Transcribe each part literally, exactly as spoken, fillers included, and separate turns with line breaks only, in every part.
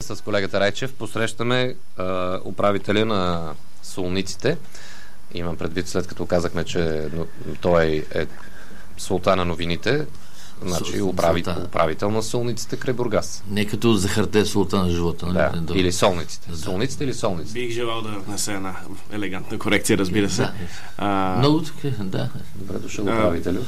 с колегата Райчев посрещаме а, управителя на Солуниците. Имам предвид, след като казахме, че той е султан на новините, значи управител, управител на Солуниците край Бургас.
Не като захарте султан на живота.
Да, не, или Солниците. Да. Солниците или Солниците?
Бих желал да внеса една елегантна корекция, разбира се.
Да.
А,
Много така, да.
Добре дошъл управителю.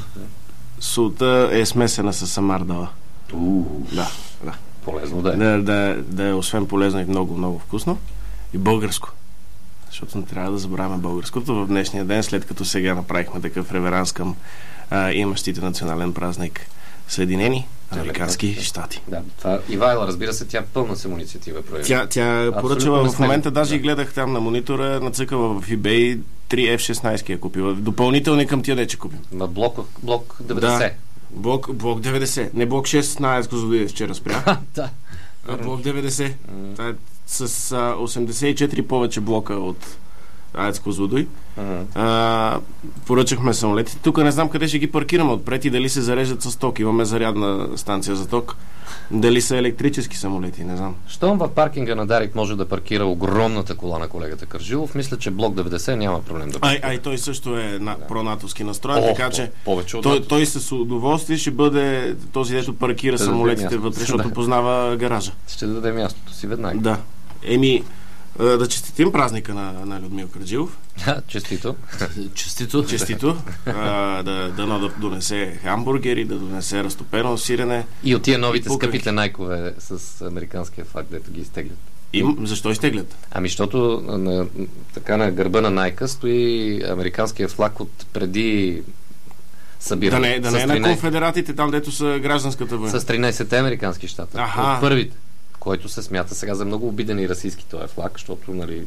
Султа е смесена с самардала.
Uh,
да, да.
Полезно да е.
Да, да, да е освен полезно и много, много вкусно. И българско. Защото не трябва да забравяме българското в днешния ден, след като сега направихме такъв реверанс към а, имащите национален празник Съединени Американски щати.
Да, това Ивайла, разбира се, тя пълна самоинициатива прояви.
Тя, тя поръчала в момента, даже да. И гледах там на монитора, нацъкала в eBay три еф шестнайсет е купила. Допълнителни към тия дече купим.
На блок, блок деветдесет.
Да. Блок, блок деветдесет. Не блок шестнайсет, Козлодуй вчера спря.
Да.
А блок деветдесет. Това е с а, осемдесет и четири повече блока от АЕЦ Козлодуй. Uh-huh. А, поръчахме самолетите. Тук не знам къде ще ги паркираме отпред и дали се зареждат с ток. Имаме зарядна станция за ток. Дали са електрически самолети, не знам.
Щом в паркинга на Дарик може да паркира огромната кола на колегата Кържилов, мисля, че блок деветдесет няма проблем да паркира.
Ай, ай той също е на, да. Пронатовски настроен,
О,
така че
повече от
той, той с удоволствие ще бъде този, дето паркира ще самолетите вътре, защото да. Познава гаража.
Ще даде мястото си веднага.
Да. Еми, да честитим празника на, на Людмил Кърджилов.
Да, честито.
Честито.
Честито. а, да, да, да донесе хамбургери, да донесе разтопено сирене.
И от тия новите скъпите найкове с американския флаг, дето ги изтеглят.
И, защо изтеглят?
Ами, защото на, така на гърба на Найка стои американския флаг от преди събиране.
Да не, да не е на конфедератите, там дето са гражданската война.
С тринайсетте американски щата. От първите. Който се смята сега за много обиден и расистски този флаг, защото, нали,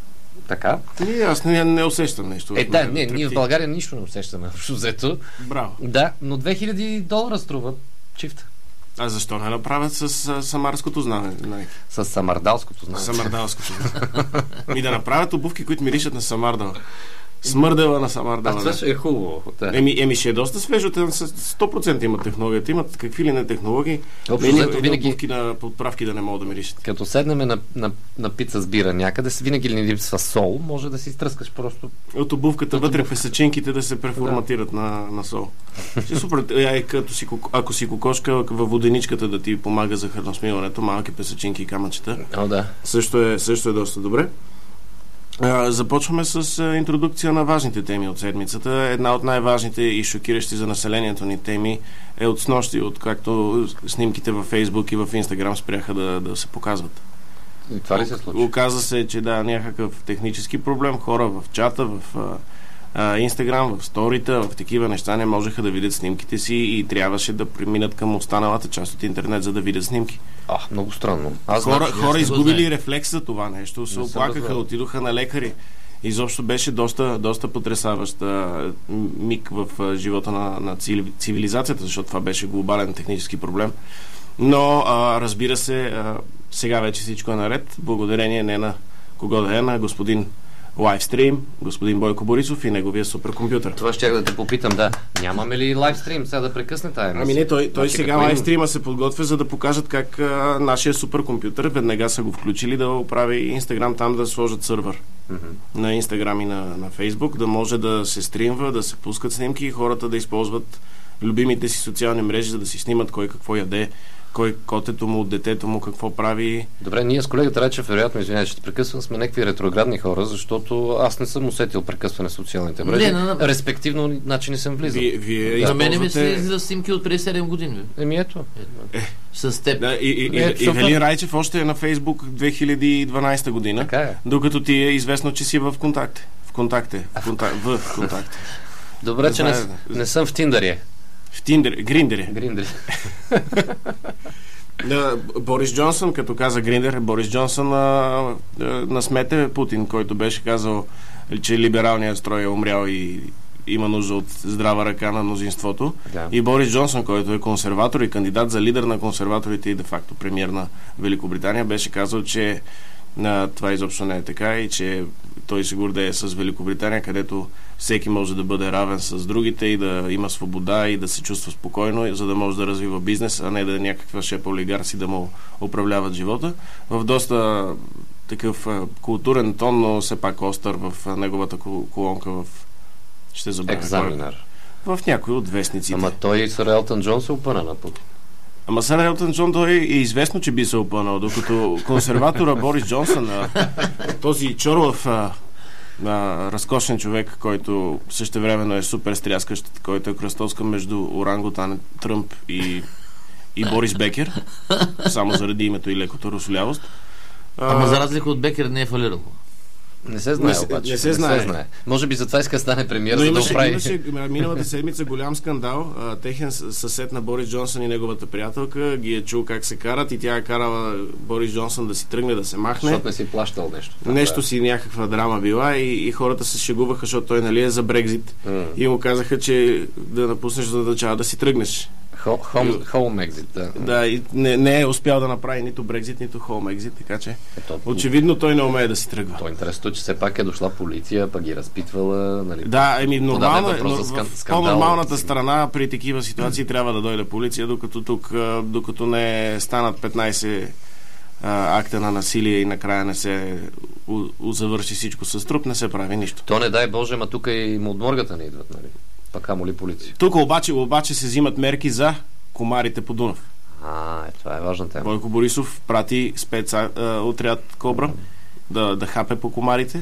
така.
Не, аз не, не усещам нещо.
Е, да, не, ние в България нищо не усещаме, общо взето.
Браво.
Да, но две хиляди долара струва чифта.
А защо не направят с а, самарското знаме?
С самардалското знаме.
Самардалското знаме. И да направят обувки, които миришат на самардал. Смърдела на самардала.
А това ще е хубаво. Да.
Еми, еми ще е доста свежо. сто процента имат технологията. Имат какви ли не технологии.
Общо, винаги
обувки на подправки да не могат да миришат.
Като седнем на, на, на пица с бира някъде, винаги ли не липсва сол, може да си изтръскаш просто.
От обувката от вътре обувка. Песачинките да се преформатират да. на, на сол. Ще е супер. Е, като си, ако си кокошка във воденичката да ти помага за храносмиването, малки песачинки и камъчета.
О, да.
Също е, също е доста добре. Започваме с интродукция на важните теми от седмицата. Една от най-важните и шокиращи за населението ни теми е от снощи, откакто снимките във Фейсбук и в Инстаграм спряха да, да се показват.
И това ли се случи?
Оказа се, че да, някакъв технически проблем. Хора в чата, в Инстаграм, в сторита, в такива неща не можеха да видят снимките си и трябваше да преминат към останалата част от интернет, за да видят снимки.
А, много странно.
Аз хора, значи, хора изгубили рефлекс за това нещо, се оплакаха, отидоха на лекари. Изобщо беше доста, доста потресаващ миг в живота на, на цивилизацията, защото това беше глобален технически проблем. Но, а, разбира се, а, сега вече всичко е наред, благодарение не на кого да е, на господин лайвстрим, господин Бойко Борисов и неговия суперкомпютър.
Това ще да те попитам, да. Нямаме ли лайвстрим? Сега да прекъсне тая емисия.
Ами не, той, той сега лайвстрима се подготвя, за да покажат как а, нашия суперкомпютър веднага са го включили да оправи Инстаграм, там да сложат сървър mm-hmm. на Инстаграм и на, на Фейсбук, да може да се стримва, да се пускат снимки и хората да използват любимите си социални мрежи, за да си снимат кой какво яде, кой котето му, детето му, какво прави.
Добре, ние с колегата Райчев, вероятно, извинявай, че те прекъсвам, сме някакви ретроградни хора, защото аз не съм усетил прекъсване в социалните мрежи. Не, не, не. Респективно, значи не съм влизал.
Вие, вие
да.
използвате...
На мене ми се излиза снимки от преди седем години.
Еми ето.
Е.
С теб.
Да, и, и, е, и Велин Райчев още е на Фейсбук две хиляди и дванайсета година,
така е.
Докато ти е известно, че си в контакте. В контакте. В контакте. В контакте.
Добре, че не, не съм в Тиндъре.
В Тиндър, Гриндъре.
Гриндъре.
Да, Борис Джонсън, като каза Гриндър, Борис Джонсън а, а, насмете Путин, който беше казал, че либералният строй е умрял и има нужда от здрава ръка на мнозинството. Да. И Борис Джонсън, който е консерватор и кандидат за лидер на консерваторите и де-факто премиер на Великобритания, беше казал, че а, това изобщо не е така и че той се гордее с Великобритания, където всеки може да бъде равен с другите и да има свобода и да се чувства спокойно, за да може да развива бизнес, а не да е някаква шепа олигарси да му управляват живота. В доста такъв а, културен тон, но все пак остър в а, неговата колонка в... Ще забравя.
Екзаменър.
В някои от вестниците.
Ама той сър Елтън Джон се опъна на Путин.
Ама сър Елтън Джон той е известно, че би се опънал, докато консерватора Борис Джонсън, а, този чорлав а, а, разкошен човек, който същевременно е супер стряскащ, който е кръстовска между орангутан Тръмп и, и Борис Бекер, само заради името и лекото русолявост.
Ама за разлика от Бекер не е фалирал.
Не се знае
не,
обаче.
Не се знае.
Не се знае. Може би затова иска да стане премиер,
но
за
имаше,
да оправи.
имаше миналата седмица голям скандал. А, техен съсед на Борис Джонсън и неговата приятелка ги е чул как се карат и тя е карала Борис Джонсън да си тръгне, да се махне.
Защото не си плащал нещо.
Нещо си някаква драма била и, и хората се шегуваха, защото той нали е за Брекзит. Mm. И му казаха, че да напуснеш за да начала да си тръгнеш.
Home exit, да.
Да, и не, не е успял да направи нито Брекзит, нито Home exit, така че
Ето,
очевидно той не умее да си тръгва.
То е интересно, че все пак е дошла полиция, пък ги разпитвала. Нали,
да, еми нормално е, но в
скандал,
по-нормалната страна при такива ситуации трябва да дойде полиция, докато тук, докато не станат петнайсет а, акта на насилие и накрая не се у, у, завърши всичко с труп, не се прави нищо.
То не дай Боже, ма тук и модморгата не идват, нали? Пак хамо ли полиция?
Тук обаче, обаче се взимат мерки за комарите по Дунав.
А, е, това е важна тема.
Бойко Борисов прати спец а, отряд Кобра да, да хапе по комарите,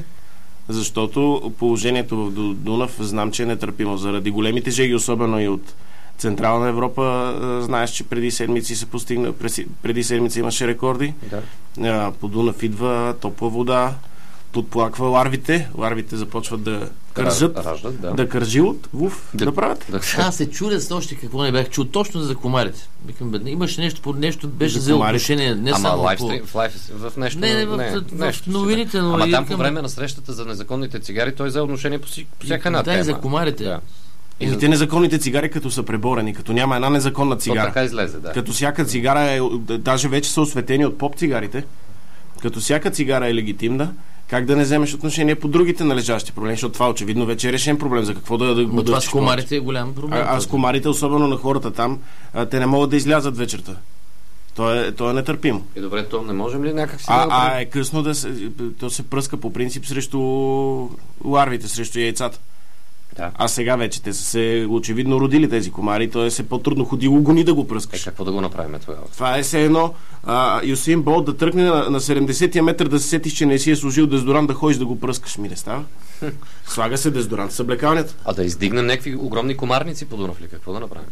защото положението в Дунав знам, че е нетърпимо. Заради големите жеги, особено и от Централна Европа, а, знаеш, че преди седмици се постигна, преди седмици имаше рекорди. Да. А, по Дунав идва топла вода, подплаква ларвите, ларвите започват да кържат,
раждат,
да. да кържилат, вуф, да, да правят.
Да. Аз се чудя с още какво не бях чул точно за комарите. Викам, бе, имаше нещо, по нещо беше за отношение, не
Ама
само
лайфстрим,
по...
в, лайф, в нещо...
Не, не, в,
не,
в,
нещо,
в новините, но...
Ама там
към...
по време на срещата за незаконните цигари той взе отношение по, по всяка една
да,
тема.
Да, за комарите. Да.
И за те незаконните цигари, като са преборени, като няма една незаконна цигара.
То така излезе, да.
Като всяка цигара е, даже вече са осветени от поп цигарите, като всяка цигара е легитимна, как да не вземеш отношение по другите належащи проблеми, защото това очевидно вече е решен проблем. За какво да, да го
това с комарите е голям проблем.
А, а с комарите, особено на хората там, а, те не могат да излязат вечерта. То е, то е нетърпимо.
И добре, то не можем ли някак си...
А,
да
а е късно да се... То се пръска по принцип срещу ларвите, срещу яйцата. Да. А сега вече те са се очевидно родили тези комари, т.е. е по-трудно ходило гони да го пръскаш.
Е, какво да го направим тогава?
Това е все едно а, Юсейн Болт да тръгне на, на седемдесетия метър да се сетиш, че не си е служил дезодорант, да ходиш да го пръскаш. Ми не става. Слага се дезодорант с облекалнята.
А да издигнем някакви огромни комарници по Дунав ли? Какво да направим?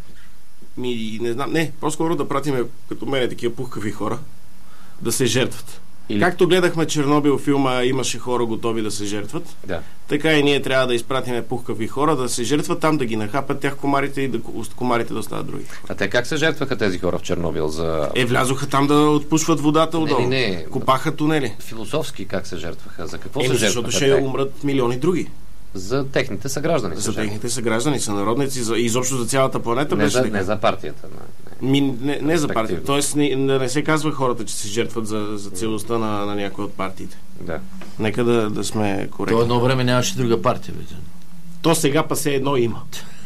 Ми не знам. Не, по-скоро да пратиме като мене такива пухкави хора да се жертват. Или... Както гледахме Чернобил филма, имаше хора готови да се жертват,
да.
Така и ние трябва да изпратиме пухкави хора да се жертват там, да ги нахапят тях комарите и да комарите да остават други.
А те как се жертваха тези хора в Чернобил? За...
Е, влязоха там да отпушват водата отдолу.
Не, не, не.
Копаха тунели.
Философски как се жертваха? За какво
е,
се жертваха?
Защото ще те? умрат милиони други.
За техните съграждани.
За техните съграждани, сънародници, за, изобщо за цялата планета.
Не,
беше
за, не за партията. Не,
Ми, не, не за партията. Тоест не, не се казва хората, че се жертват за, за целостта на, на някои от партиите.
Да.
Нека да, да сме коректни.
То едно време нямаше друга партия. Бе.
То сега па все едно има.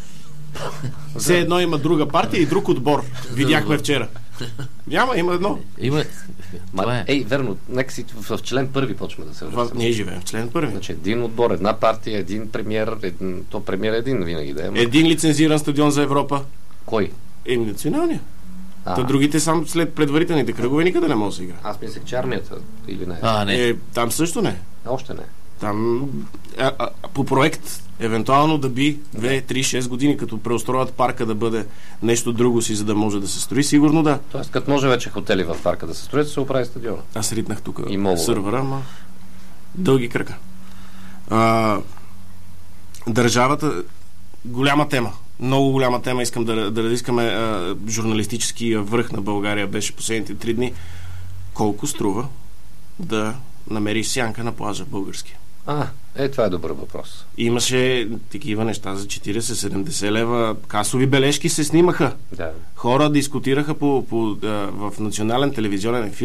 Все едно има друга партия и друг отбор. Видяхме вчера. Няма, има едно.
Има.
Ма, е. Ей, верно, нека си в, в член първи почваме да се връщаме.
Ние живеем в член първи.
Значи един отбор, една партия, един премиер, един, то премиер един винаги да е.
Един лицензиран стадион за Европа.
Кой?
Е, националния. Та другите само след предварителните кръгове никъде не може да се игра.
Аз мислех, че армията или не.
А, не.
Е, там също не.
Още не.
Там а, а, по проект, евентуално да би две, три, шест години, като преустроят парка да бъде нещо друго си, за да може да се строи, сигурно да.
Тоест, като може вече хотели в парка да се строят, се оправи стадиона.
Аз ритнах тук
и
сървъра, ама дълги крака. А, държавата, голяма тема. Много голяма тема. Искам да, да разискаме а, журналистически връх на България беше последните три дни. Колко струва да намериш сянка на плажа български?
А, е, това е добър въпрос.
Имаше такива неща за четирийсет-седемдесет лева. Касови бележки се снимаха.
Да.
Хора дискутираха по, по, а, в национален телевизионен ефир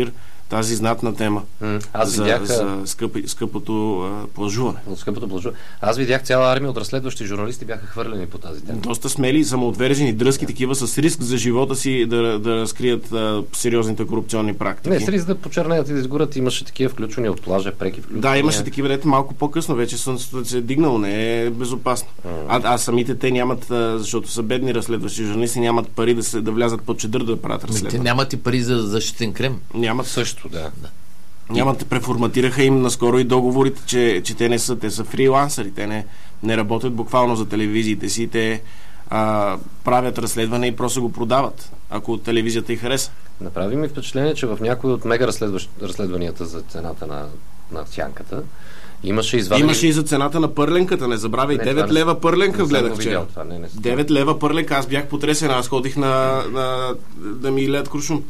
тази знатна тема
mm. Аз
за,
видях,
за скъпи, скъпото а, плажуване.
Скъпото плажуване. Аз видях цяла армия от разследващи журналисти бяха хвърлени по тази тема.
Доста смели, самоотвержени, дръзки, yeah. такива с риск за живота си да, да разкрият а, сериозните корупционни практики.
Не, с риск да почернеят и да изгорят. Имаше такива включвания от плажа, преки включвания.
Да, имаше такива, дето малко по-късно вече слънцето се е дигнало, не е безопасно. Mm. А, а самите те нямат, а, защото са бедни разследващи журналисти, нямат пари да, се, да влязат под чадър да правят разследване.
Те нямат и пари за защитен крем.
Нямат.
Също, да. да.
Нямат, преформатираха им наскоро и договорите, че, че те не са, те са фрилансъри, те не, не работят буквално за телевизиите си, те а, правят разследване и просто го продават, ако телевизията й хареса.
Направи ми впечатление, че в някои от мега разследванията за цената на, на сянката имаше извадени...
Имаше и за цената на пърленката, не забравяй, не, девет лева пърленка гледах вчера. девет лева пърленка, аз бях потресен, аз ходих на, на да ми леят куршум.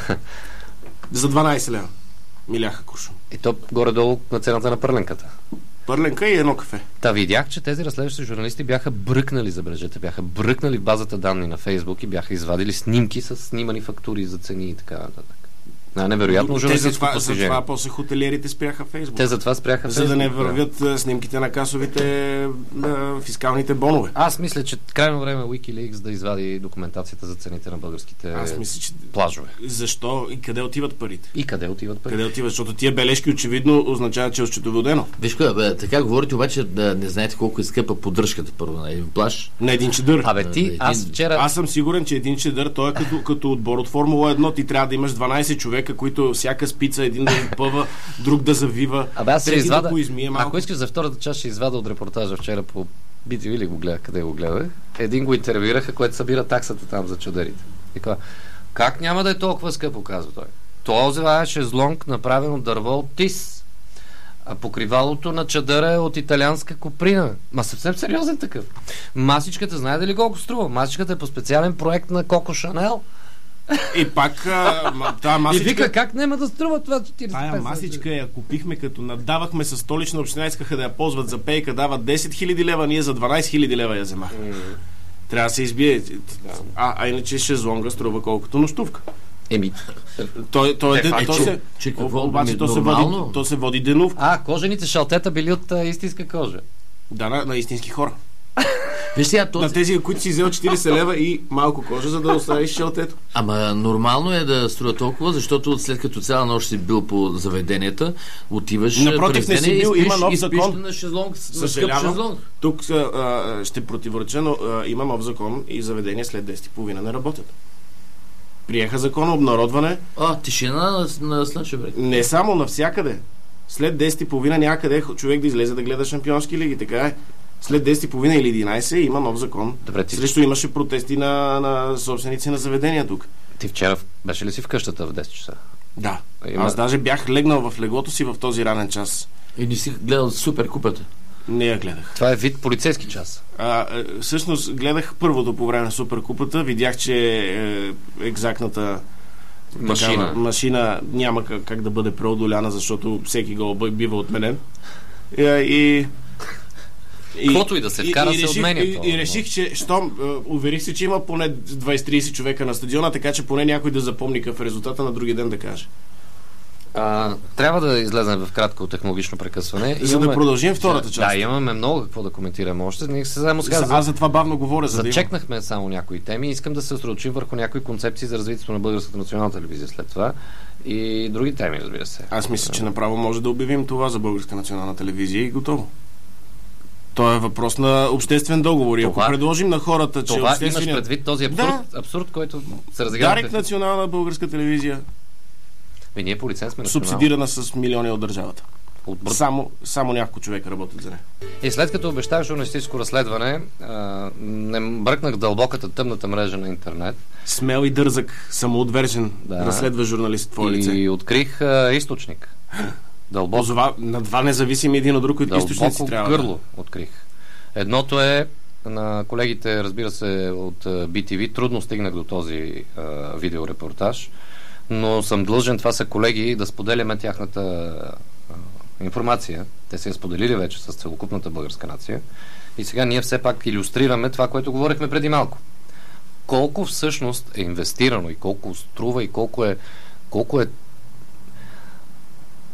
За дванайсет лева ми ляха куршум.
И то горе-долу на цената на пърленката.
Пърленка и едно кафе.
Та видях, че тези разследващи журналисти бяха бръкнали, забележете, бяха бръкнали в базата данни на Фейсбук и бяха извадили снимки с снимани фактури за цени и така нататък. А, невероятно журналистическо постижение.
Затова после хотелиерите спряха Фейсбук.
Те затова спряха
За
Фейсбук.
да не вървят да. снимките на касовите на фискалните бонове.
Аз мисля, че крайно време Wikileaks да извади документацията за цените на българските
Аз мисля, че...
плажове.
Защо и къде отиват парите?
И къде отиват парите?
Къде отиват? Защото тия бележки очевидно означават, че е осчетоводено.
Виж кое, бе, така говорите, обаче да не знаете колко е скъпа поддръжката първо на един плаж.
На един чедър.
Абе ти,
един...
аз вчера...
Аз съм сигурен, че един чедър, той е като, като отбор от Формула едно. Ти трябва да имаш дванайсет човека, които всяка спица, един да пъва, друг да завива.
Абе аз ще извада...
да измие малко.
Ако искаш за втората част, ще извада от репортажа вчера по би ти ви ли го гледах, къде го гледах. Един го интервюираха, който събира таксата там за чадърите. И казва, как няма да е толкова скъпо, казва той. Този е шезлонг, направен от дърво от тис. А покривалото на чадъра е от италианска коприна. Ма съвсем сериозен такъв. Масичката, знаете ли колко струва? Масичката е по специален проект на Коко Шанел.
И пак а, тая масичка...
И вика, как няма да струва това четирийсет и пет?
Тая масичка я купихме, като надавахме със Столична община, искаха да я ползват за пейка, дават десет хиляди лева, ние за дванайсет хиляди лева я вземахме. Mm-hmm. Трябва да се избие. Да. А, а иначе шезлонга струва колкото нощувка.
Еми,
той, той е,
е,
то
че,
се,
че какво,
обаче то се, води, то се води денувка.
А, кожените шалтета били от а, истинска кожа.
Да, на, на истински хора.
Виж сега, този...
На тези, които си взел четирийсет лева и малко кожа, за да оставиш шалтето.
Ама нормално е да струва толкова, защото след като цяла нощ си бил по заведенията, отиваш...
Напротив, не си бил, има нов закон.
На шезлонг,
съжалявам, тук а, ще противореча, но а, има нов закон и заведения след десет и половина не работят. Приеха закон обнародване.
А, тишина на, на Слънчев.
Не само, навсякъде. След десет и половина някъде човек да излезе да гледа шампионски лиги, така е. След десет и половина или единайсет има нов закон.
Добре, ти...
Срещу имаше протести на, на собственици на заведения тук.
Ти вчера беше ли си в къщата в десет часа?
Да.
Има...
Аз даже бях легнал в леглото си в този ранен час.
И не си гледал Суперкупата?
Не я гледах.
Това е вид полицейски час.
А, всъщност гледах първото по време на Суперкупата. Видях, че е, екзактната
машина.
Такава, машина няма как, как да бъде преодоляна, защото всеки гол бива отменен. И, и
Каквото и да се вкара,
и,
се
реших,
отменя.
И, и реших, че щом уверих се, че има поне двайсет-трийсет човека на стадиона, така че поне някой да запомни какъв резултата на други ден да каже.
А, трябва да излезем в кратко технологично прекъсване.
За имаме... да продължим втората част.
Да, имаме много какво да коментираме още. Не се само сега.
За... Аз за това бавно говоря. За
Зачекнахме
да
само някои теми. Искам да се съсредоточим върху някои концепции за развитието на Българската национална телевизия след това. И други теми, разбира се.
Аз мисля, че направо може да обявим това за Българска национална телевизия и готово. То е въпрос на обществен договор. И ако предложим на хората, че
това
обществения...
имаш предвид този абсурд, да. абсурд, който се разиграва.
Дарик национална българска телевизия.
Бе, ние по лиценз сме национална.
Субсидирана с милиони от държавата.
От...
Само, само няколко човека работят за нея.
И след като обещах журналистическо разследване, а, не бръкнах дълбоката тъмната мрежа на интернет.
Смел и дързък, самоотвержен, да. Разследва журналист в твое лице.
И открих а, източник. Дълбоко.
Озова, на два независими един от друг, които източници трябва.
Дълбоко гърло открих. Едното е на колегите, разбира се, от би ти ви. Трудно стигнах до този а, видеорепортаж, но съм длъжен, това са колеги, да споделяме тяхната а, информация. Те се я споделили вече с целокупната българска нация. И сега ние все пак илюстрираме това, което говорихме преди малко. Колко всъщност е инвестирано и колко струва и колко е, колко е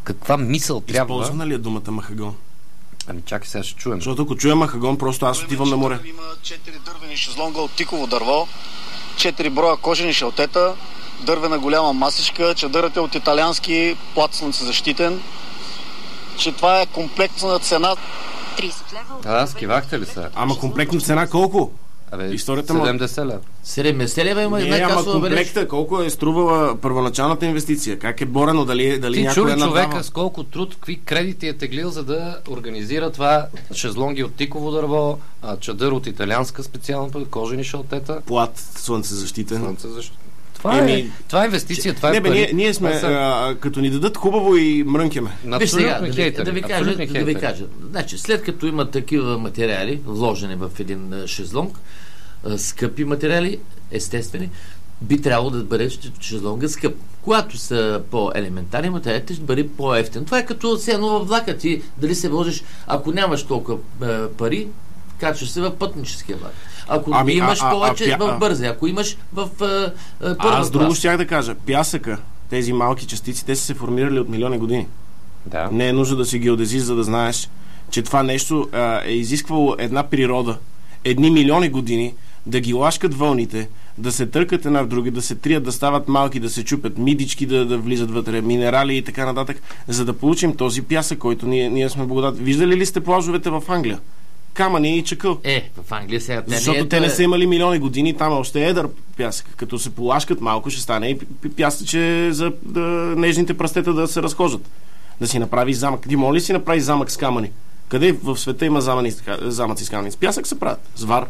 каква мисъл трябва...
Използвана ли е думата махагон?
Ами чакай, сега ще чуем.
Защото ако чуем махагон, просто аз отивам на море.
Има четири дървени шезлонга от тиково дърво, четири броя кожени шелтета, дървена голяма масичка, чадърът е от италиански плат слънцезащитен, че това е комплектна цена.
трийсет лева.
А, скивахте ли са?
Ама комплектна цена колко?
Абе,
Историята му...
седемдесет лева.
седемдесет лева има една
Не, ама
касова бележка.
комплекта, колко е струвала първоначалната инвестиция? Как е борено? Дали, дали
Ти
някой
чули
е надавал?
човека с колко труд, какви кредити е теглил, за да организира това шезлонги от тиково дърво, а, чадър от италианска специално, кожени шалтета.
Плат, слънцезащитен.
Слънцезащитен. Това,
Еми,
е, това е инвестиция, това
Не,
е
бе,
пари.
ние, ние сме,
Това са
а, като ни дадат хубаво и мрънкеме.
Виж сега, да
Абсолютно
ви,
хейтери.
да ви кажа,
Абсолютни
да ви
хейтери.
кажа. Значи, след като има такива материали, вложени в един а, шезлонг, а, скъпи материали, естествени, би трябвало да бъде шезлонга скъп. Когато са по-елементарни материали, ще бъде по-ефтин. Това е като все едно във влака. Ти дали се вложиш, ако нямаш толкова а, пари, качваш се в пътническия влак. Ако
Ами,
имаш
а, а,
повече,
а, пя-
в бързи. Ако имаш в а, а, първа
Аз друго
клас.
щях да кажа. Пясъка, тези малки частици, те са се формирали от милиони години.
Да.
Не е нужно да си геодезист, за да знаеш, че това нещо а, е изисквало една природа, едни милиони години, да ги лашкат вълните, да се търкат една в други, да се трият, да стават малки, да се чупят, мидички да, да влизат вътре, минерали и така нататък, за да получим този пясък, който ние, ние сме благодатни. Виждали ли сте плажовете в Англия? Камъни и чакъл.
Е, в Англия сега... те
Защото
не е,
те не
е-
са имали милиони години, там е още едър пясък. Като се полашкат малко, ще стане и пи- пясъче за да, нежните пръстета да се разхождат. Да си направи замък. Ти моли ли си направи замък с камъни? Къде в света има замъни, замъци с камъни? С пясък се правят. С вар.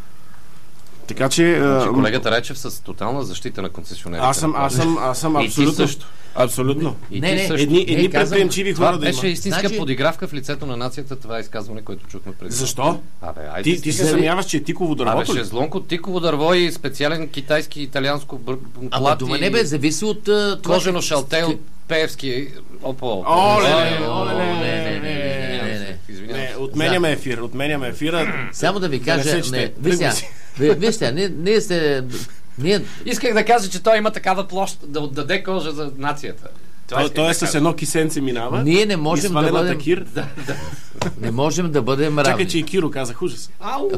Така че...
Значи,
а,
колегата Райчев с тотална защита на концесионерите.
аз съм, аз съм, аз съм
И ти
абсолютно...
също.
Абсолютно.
И
Не,
ти
не,
също.
Едни, едни
Не, казвам,
предприемчиви
Това
хора да
беше
има.
истинска
Значи-
подигравка в лицето на нацията, това изказване, което чухме преди.
Защо?
Абе, айде,
Ти, ти се
Заради-
съмняваш, че е тиково
Абе,
дървото ли?
шезлонг от тиково дърво и специален китайски, италианско бър...
Ама
плат
дума
и
не бе, зависи от... а, това-
кожено шалте от Пеевски. Опо.
Оле,
Оле,
оле,
не,
не,
не, не, не, не, не.
Извинявам
Не,
се.
отменяме ефир, отменяме ефира.
Само да ви
Да
кажа...
не се
Не,
чете.
виж сега,
Тръгвай си.
ви- виж сега, ние, ние се... Ние,
Исках да кажа, че той има такава площ да отдаде кожа за нацията. Това
Той,
исках
той
да
е с
кажа.
едно кисенце минава.
ние не
и
можем да
свалена
бъдем...
такир.
Не можем да бъдем равни.
Чакай, че и Киро казах ужас.
Ау!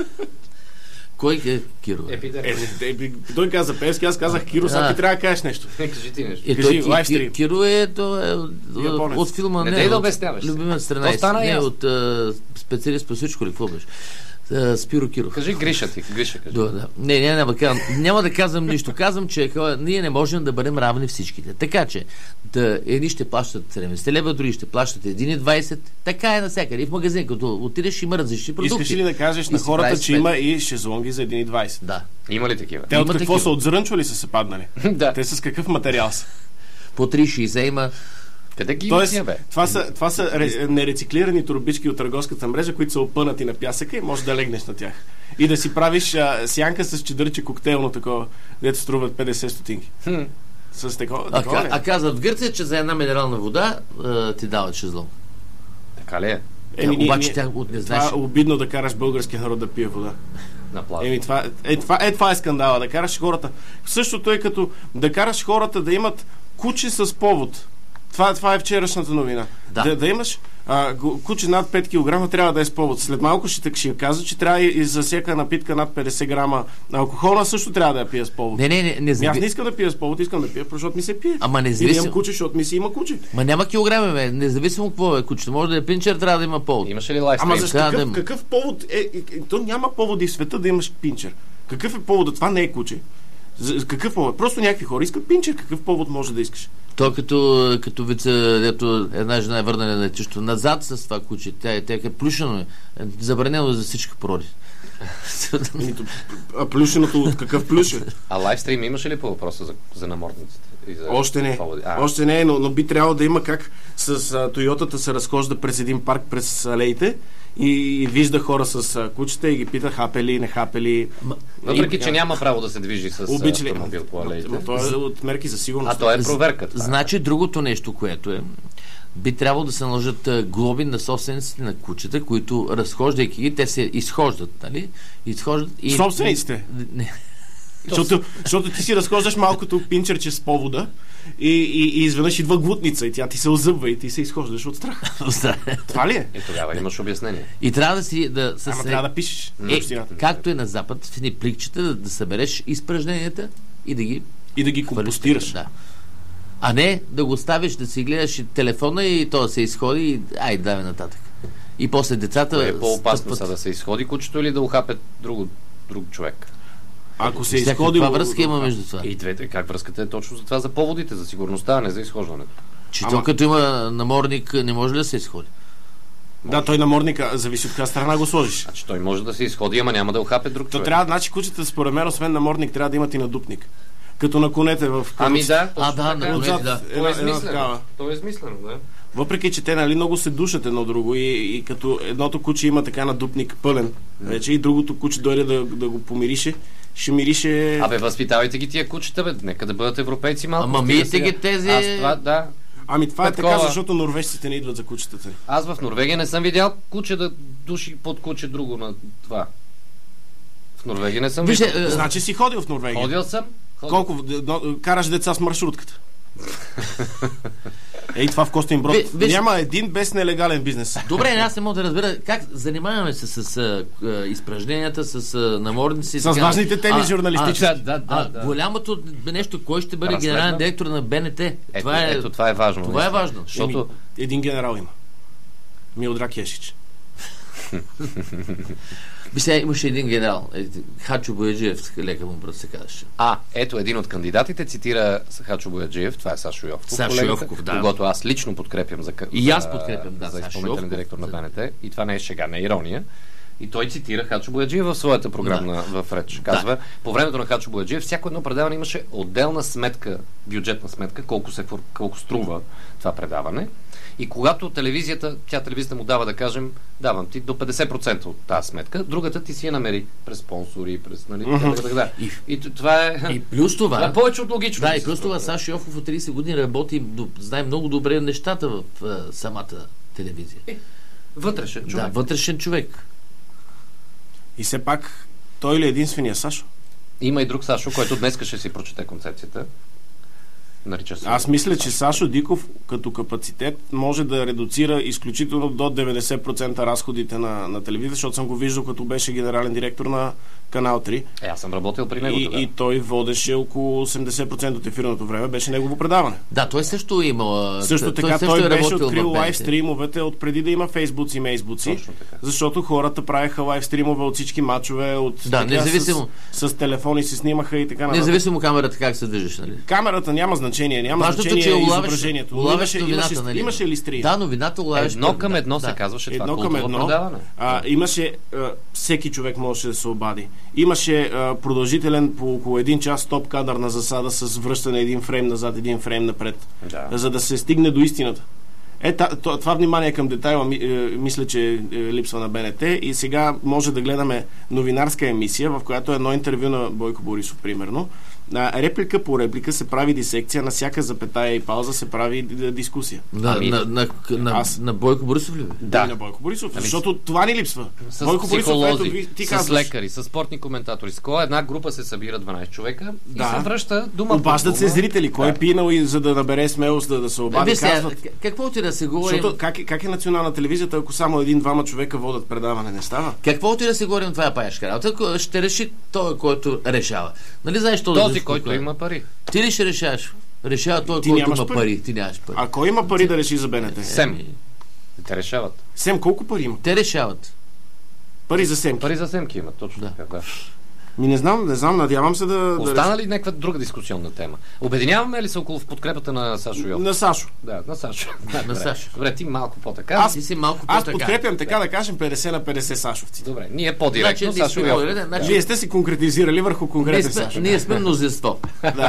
Кой е Киро?
Епидер.
Е, е, е, той каза Певски, аз казах Киро, сега
А.
ти трябва да кажеш нещо.
Не кажи ти нещо.
Е,
Кажи,
той, Ки-
лайвстрим.
Ки- Киро е, то е
Японец.
от филма,
Не
не,
дей да
от
обясняваш.
любима страна.
То стана
не,
ясно.
от а, специалист по всичко ли, какво беше? А, Спиро Киров.
Кажи Гриша ти. Гриша кажи.
Да, да. Не, не, няма, да казвам, няма да казвам нищо. Казвам, че хора, ние не можем да бъдем равни всичките. Така че, да, едни ще плащат седемдесет лева, други ще плащат един и двайсет. Така е навсякъде. И в магазин, като отидеш, има различни продукти.
Искаш ли да кажеш
И
на
си
хората,
правиш
че
сметка.
има и шезлонги за един и двайсет?
Да.
Има ли такива?
Те от
Има
какво
такива.
са? От зрънчо ли са се паднали?
Да.
Те с какъв материал са?
По три шейсет има.
Къде ги има
Тоест,
тия, бе?
това са, това са ре, нерециклирани турбички от търговската мрежа, които са опънати на пясъка и можеш да легнеш на тях. И да си правиш а, сянка с чедърче коктейлно такова, дето струват петдесет стотинки.
Хм.
С такова,
А,
такова ли?
а казват в Гърция, че за една минерална вода а, ти дават шезлонг.
Така ли е?
Еми, ние-
обаче
ние-
тя от не
Това
знаеш.
е обидно да караш българския народ да пие вода.
На плажа.
Еми, това, е, това, е, това е скандала, да караш хората. Същото е като да караш хората да имат куче с повод. Това, това е вчерашната новина.
Да.
Да, да имаш а, го- куче над пет килограма трябва да е с повод. След малко ще, ще казва, че трябва и, и за всяка напитка над петдесет грама алкохола също трябва да я пия с повод.
Не, не, не, не,
Ами аз
зави...
не искам да пия с повод, искам да пия, защото ми се пие.
Ама
И да
независимо.
имам куче, защото ми си има куче.
Ма няма килограми, бе. Независимо какво е кучето. Може да е пинчер, трябва да има повод.
Имаше ли лайфстрим?
Ама защо
трябва да
какъв,
има.
какъв повод е, е, е? То няма поводи в света да имаш пинчер. Какъв е поводът? Това не е куче. За, за какъв повод? Просто някакви хора искат пинчер. Какъв повод може да искаш?
То като, като вица, дето една жена е върнала на летището назад с това куче. Тя, е- тя е плюшено. Е. Забранено за всички породи.
Ами, то- А плюшеното от какъв плюшен?
А лайфстрим имаше ли по въпроса за, за намордниците? И за
Още не.
поводи? А,
Още не, но, но би трябвало да има как с а, Тойотата се разхожда през един парк през алеите и, и вижда хора с а, кучета и ги пита хапели, не хапели.
въпреки,
И-
че няма право да се движи с
Обича ли?
автомобил по алеите.
Но това е от мерки за сигурност.
А то е проверка. това.
Значи другото нещо, което е, би трябвало да се наложат а, глоби на собствениците на кучета, които разхождайки ги, те се изхождат, нали? Изхождат и...
Собствениците?
Не.
Защото, защото ти си разхождаш малкото пинчерче с повода и, и, и изведнъж идва глутница и тя ти се озъбва и ти се изхождаш от страх. Това ли е?
И тогава имаш обяснение.
И трябва да си... Да, с...
Ама трябва да пишеш.
Е, както е на Запад, в едни пликчета да, да събереш изпражненията и да ги...
И да ги компостираш.
Да. А не да го ставиш, да си гледаш телефона и то да се изходи и ай, давай нататък. И после децата...
Кое е по-опасно са да се изходи кучето или да ухапе друг, друг човек?
Ако се изходи...
Каква връзка има между това?
И двете, как връзката е точно за това, за поводите, за сигурността, а не за изхождането.
Че Ама... то като има намордник, не може ли да се изходи?
Да, той намордника зависи от коя страна го сложиш.
Значи той може да се изходи, ама няма да ухапе друг
то
човек.
Трябва, значи кучета, според мен, освен намордник, трябва да имат и надупник. Като на конете в...
Ами да,
а, да, на конете, да.
То е измислено. То е измислено, да.
Въпреки, че те нали, много се душат едно друго и, и като едното куче има така надупник пълен вече и другото куче дойде да, да го помирише, ще мирише...
Абе, възпитавайте ги тия кучета, бе. Нека да бъдат европейци малко.
Ама миете ги тези...
Аз това, да.
Ами това
Петкова.
Е така, защото норвежците не идват за кучетата.
Аз в Норвегия не съм видял куче да души под куче друго на това. В Норвегия не съм
Вижте,
видял.
е...
Значи си ходил в Норвегия?
Ходил съм. Ходил.
Колко? Но, караш деца с маршрутката? Ей, това в Костинброд.
Виж...
Няма един без нелегален бизнес.
Добре, аз не мога да разбера как занимаваме се с, с а, изпражненията, с а, намордници.
С така... важните теми
а,
журналистически.
А, да, да, а, да. Голямото нещо, кой ще бъде
Разследна?
генерален директор на БНТ?
Ето,
това, е,
ето, това е важно.
Това
не?
е важно.
Защото...
Еми, един генерал има. Милдрак Ешич.
Би сега имаше един генерал, Хачо Бояджиев, лека му брат се казваше.
А, ето един от кандидатите цитира Хачо Бояджиев, това е Сашо Йовков,
Сашо Йовков, да.
Когото аз лично подкрепям за,
и аз подкрепям, да,
за
Сашо
изпълнителен директор на БНТ. И това не е шега, не е ирония. И той цитира Хачо Бояджиев в своята програмна да. в реч. Казва, да. По времето на Хачо Бояджиев всяко едно предаване имаше отделна сметка, бюджетна сметка, колко, се, колко струва това предаване. И когато телевизията, тя телевизията му дава, да кажем, давам ти до петдесет процента от тази сметка, другата ти си я намери през спонсори, през, нали, mm-hmm. така, така, така.
И,
и това е...
И плюс това...
Това е повече от логично.
Да, и плюс това Сашо Йовков от трийсет години работи, знае много добре нещата в uh, самата телевизия.
Е, вътрешен човек.
Да, вътрешен човек.
И все пак, той ли е единствения Сашо?
Има и друг Сашо, който днес ще си прочете концепцията. Нарича се.
Аз мисля, че Сашо Диков като капацитет може да редуцира изключително до деветдесет процента разходите на, на телевизия, защото съм го виждал като беше генерален директор на Канал три.
Е, аз съм работил при него.
И, и той водеше около осемдесет процента от ефирното време, беше негово предаване.
Да, той също има.
Също така, той,
той,
той
е
беше открил лайвстримовете от преди да има фейсбуци и мейсбуци, защото хората правеха лайвстримове от всички матчове, от
да,
така,
независимо.
С, с телефони се снимаха и така нататък.
Независимо камерата как се движиш, нали?
Камерата няма значение, няма
важното,
значение
че
изображението.
Улавяш новината,
имаше,
нали?
Имаше ли стрия?
Да, новината улавяш.
Едно към едно
да.
се казваше това.
Едно към едно.
Предаване.
А, имаше, а, всеки човек можеше да се обади. Имаше а, продължителен по около един час стоп кадър на засада с връщане един фрейм назад, един фрейм напред.
Да.
За да се стигне до истината. Е, това внимание към детайла мисля, че липсва на БНТ и сега може да гледаме новинарска емисия, в която едно интервю на Бойко Борисов, примерно. Реплика по реплика се прави дисекция, на всяка запетая и пауза се прави дискусия.
Да, ами, на, на, на,
аз...
на Бойко Борисов ли?
Да, и на Бойко Борисов, ами, защото това ни липсва.
С
Бойко
психолози,
Борисов, ето, ти
с
казваш...
лекари, с спортни коментатори. С кола една група се събира дванайсет човека
да.
И се връща дума.
Обаждат се зрители, кой да. Е пинал и за да набере смелост да, да се обади.
Виж,
казват...
Какво ти да се говорим?
Защото как, как е национална телевизията, ако само един-двама човека водят предаване, не става?
Какво ти да се говорим, това е паяшка работа, ще реши той, който решава. Нали знаеш
този,
да
който има пари.
Ти ли ще решаваш? Решава той,
ти
който има
пари.
пари. Ти нямаш пари.
А кой има пари да реши за БНТ?
Сем. Те решават.
Сем колко пари има?
Те решават.
Пари за Семки.
Пари за Семки имат, точно
да.
така, да.
Ми не знам, не знам, надявам се да...
Остана ли някаква друга дискусионна тема? Обединяваме ли се около в подкрепата на Сашо Йовков?
На Сашо.
Да, на Сашо.
на Сашо.
Добре, ти малко по-така.
Аз, ти си малко
аз
по-така.
подкрепям така да кажем петдесет на петдесет Сашовци.
Добре, ние по-директно
значи,
Сашо Йовков.
Значи... Вие сте си конкретизирали върху конкретен Сашо.
Ние сме мнозинство.
да.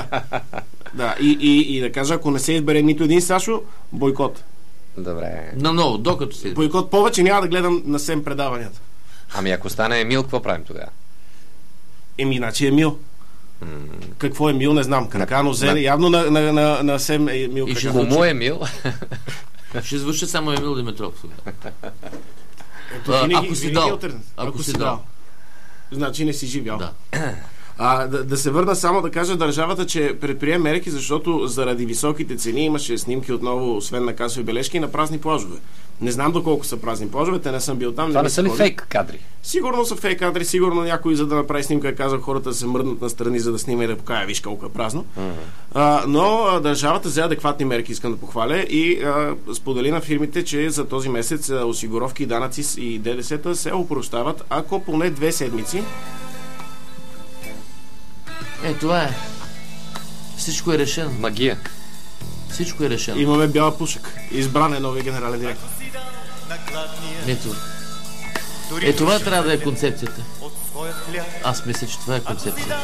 да. И, и, и да кажа, ако не се избере нито един Сашо, бойкот.
Добре.
Но много, докато се...
Бойкот повече няма да гледам на Сем предаванията.
Ами ако стане Емил, какво правим тогава?
Еми, иначе Емил. Mm. Какво е Емил, не знам. Кракано взе, на... явно на, на, на, на Сем Емил.
И ще му Емил.
Ще звучи само Емил Димитров.
Ето, винаги,
ако си дал.
Ако си дал. Значи не си живял.
Да.
А, да, да се върна само да кажа държавата, че предприе мерки, защото заради високите цени имаше снимки отново, освен на касови бележки, на празни плажове. Не знам доколко са празни плажове, те не съм бил там.
Това
не,
не са ли фейк кадри?
Сигурно са фейк кадри, сигурно някой, за да направи снимка, е казал хората да се мръднат настрани, за да снима и да покая, виж колко е празно. Uh-huh. А, но а, държавата взе адекватни мерки, искам да похваля, и а, сподели на фирмите, че за този месец а, осигуровки, данъци и ДДС-та се опрощават, ако поне две седмици.
Е, това е. Всичко е решено.
Магия.
Всичко е решено.
Имаме бяла пушек. Избран е новия генерален директор.
Ето. Е, това трябва да е концепцията. Аз мисля, че това е концепцията.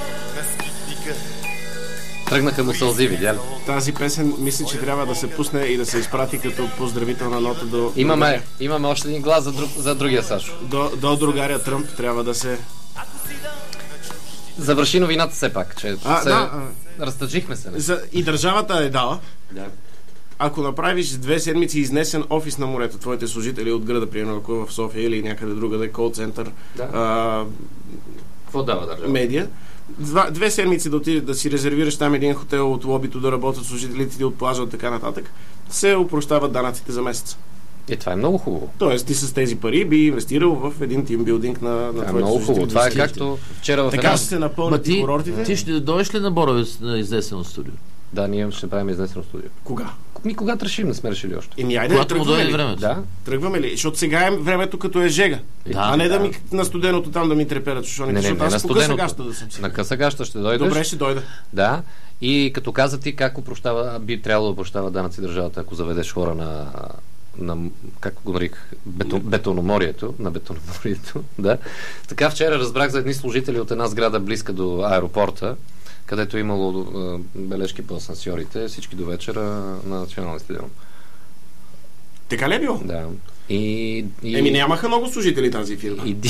Тръгнаха му сълзи, видя ли?
Тази песен мисля, че трябва да се пусне и да се изпрати като поздравителна нота до...
Имаме, имаме още един глас за, друг, за другия Сашо.
До, до другаря Тръмп трябва да се...
Завърши новината все пак, че
а,
се...
да,
а... разтъжихме се.
За... И държавата е дала.
Да.
Ако направиш две седмици изнесен офис на морето, твоите служители от града, примерно ако в София или някъде другаде, кол-център,
да.
а...
Какво дава държава?
Медиа, Два, две седмици да отидеш да си резервираш там един хотел от лобито, да работят служителите ти от плажа и така нататък, се опрощават данъците за месец.
И това е много хубаво.
Тоест ти с тези пари би инвестирал в един тимбилдинг на, на твоите
много
служители.
Хубаво. Това е както вчера в
така
една...
ще се напълнят и курортите.
Ти ще дойдеш ли на Боровец на изнесено студио?
Да, ние ще правим изнесено студио.
Кога?
Ми когато решим, не сме решили още.
Еми, айде,
когато му дойде времето.
Да.
Тръгваме ли? Защото сега е времето като е жега.
Да,
а не да,
да
ми на студеното там да ми треперят шушоните.
Не, не,
защото
не,
аз
на
по къса
студеното.
гаща да съм си.
На къса гаща ще дойдеш.
Добре, ще дойда.
Да. И като каза ти как опрощава, би трябвало да опрощава данъци държавата, ако заведеш хора на, на как го нарих, бетон, бетономорието, на бетономорието, да. Така вчера разбрах за едни служители от една сграда близка до аеропорта, където е имало а, бележки по асансьорите, всички до вечера на националния стадион.
Така ли е било?
Да. И, и...
Еми нямаха много служители тази фирма.
И...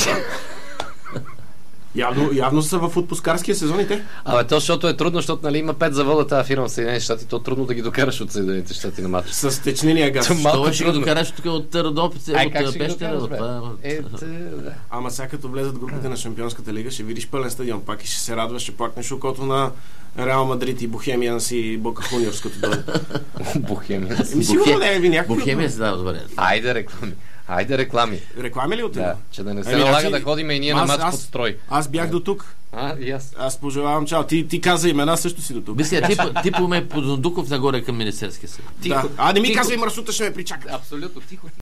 Явно, явно са в отпускарския сезон и те.
Абе, то, защото е трудно, защото нали, има пет завода тази фирма в Съединените щати, то е трудно да ги докараш от Съединените щати на матч.
С течнения газ.
Това ще ги докараш тук от Родопица, от Пещера. От...
Е, да.
Ама сега като влезат групите на Шампионската лига, ще видиш пълен стадион пак и ще се радваш, ще плакнеш окото на Реал Мадрид и Бохемианс и Бока Хуниорс като дойде.
Бохемианс.
Еми сигурно не е ви някакви.
Бохемианс, да, добре.
Айде реклами. Айде реклами.
Реклами ли отива?
Да, че да не се
Еми,
налага
значи,
да ходим и ние на матч под строй.
Аз бях до тук.
А, и аз.
Аз пожелавам чао. Ти, ти каза имена, също си до тук.
Мисля, ти, ти по ме по Дондуков нагоре към Министерския съд.
Да. А не ми казвай маршрута, ще ме причака.
Абсолютно тихо.